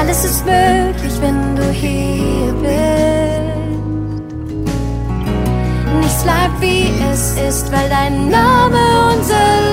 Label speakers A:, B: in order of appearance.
A: Alles ist möglich, wenn du hier bist. Nichts bleibt wie es ist, weil dein Name unser